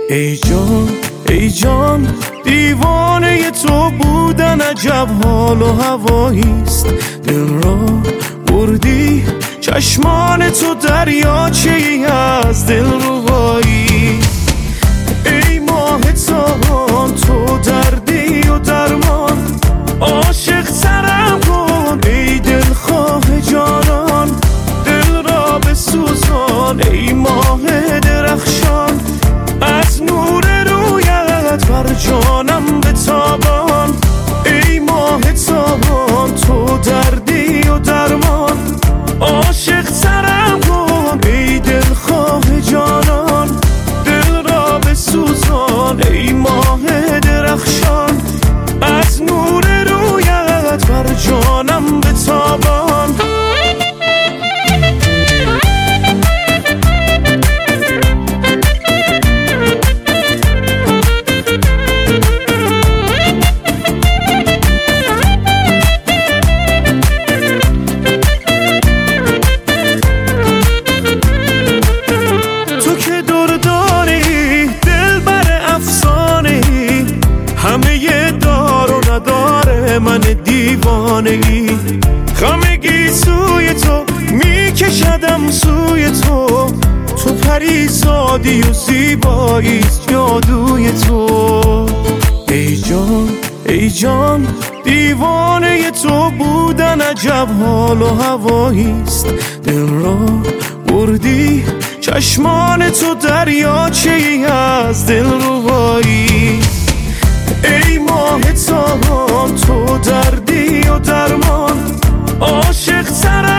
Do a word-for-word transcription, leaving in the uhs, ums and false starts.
ای جان ای جان دیوانه تو بودن عجب حال و هواییست. دل را بردی چشمان تو دریاچه ای از دل ربایی. ای ماه تابان تو دردی و درمان، عاشق ترم کن ای دلخواه جانان. دل را بسوزان ای ماه درخشان، از نور رویت بر جانم بتابان. ای ماه تابان تو دردی و درمان، عاشق ترم کن ای دلخواه جانان. دل را بسوزان ای ماه درخشان، از نور رویت بر جانم بتابان. من دیوانه ای خمگی سوی تو میکشدم سوی تو. تو پریزادی و زیباییست جادوی تو. ای جان ای جان دیوانه تو بودن عجب حال و هواییست. دل را بردی چشمان تو دریاچه ای از دل ربایی. ای ماه تابان تو دردی و درمان، عاشق ترم